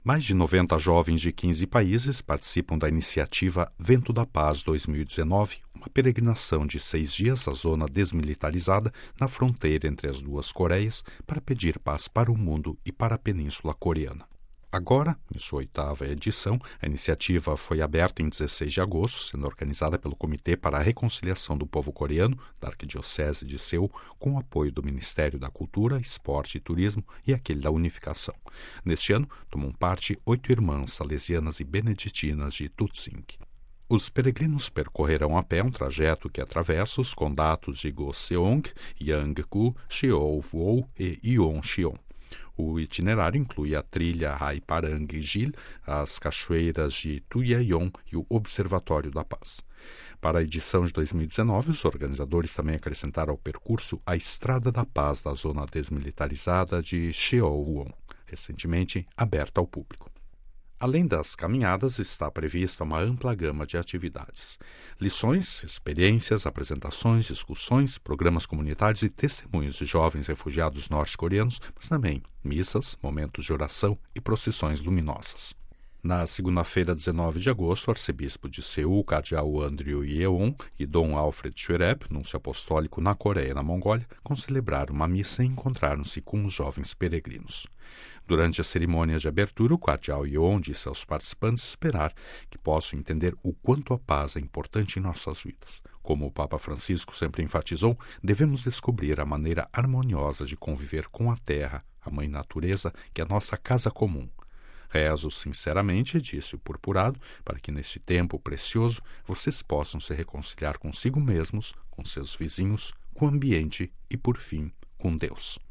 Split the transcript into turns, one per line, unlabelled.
Mais de 90 jovens de 15 países participam da iniciativa Vento da Paz 2019, uma peregrinação de 6 dias à zona desmilitarizada na fronteira entre as duas Coreias para pedir paz para o mundo e para a Península Coreana. Agora, em sua 8ª edição, a iniciativa foi aberta em 16 de agosto, sendo organizada pelo Comitê para a Reconciliação do Povo Coreano, da Arquidiocese de Seul, com o apoio do Ministério da Cultura, Esporte e Turismo e aquele da Unificação. Neste ano, tomam parte 8 irmãs salesianas e beneditinas de Tutzing. Os peregrinos percorrerão a pé um trajeto que atravessa os condatos de Goseong, Yanggu, Cheowo e Yeoncheon. O itinerário inclui a trilha Haiparang-gil, as cachoeiras de Tuyeon e o Observatório da Paz. Para a edição de 2019, os organizadores também acrescentaram ao percurso a Estrada da Paz da zona desmilitarizada de Cheowon, recentemente aberta ao público. Além das caminhadas, está prevista uma ampla gama de atividades. Lições, experiências, apresentações, discussões, programas comunitários e testemunhos de jovens refugiados norte-coreanos, mas também missas, momentos de oração e procissões luminosas. Na segunda-feira, 19 de agosto, o arcebispo de Seul, cardeal Andrew Yeon, e Dom Alfred Schwereb, núncio apostólico na Coreia e na Mongólia, concelebraram uma missa e encontraram-se com os jovens peregrinos. Durante as cerimônias de abertura, o cardeal Yeon disse aos participantes esperar que possam entender o quanto a paz é importante em nossas vidas. Como o Papa Francisco sempre enfatizou, devemos descobrir a maneira harmoniosa de conviver com a terra, a mãe natureza, que é a nossa casa comum. Rezo sinceramente, disse o purpurado, para que neste tempo precioso vocês possam se reconciliar consigo mesmos, com seus vizinhos, com o ambiente e, por fim, com Deus.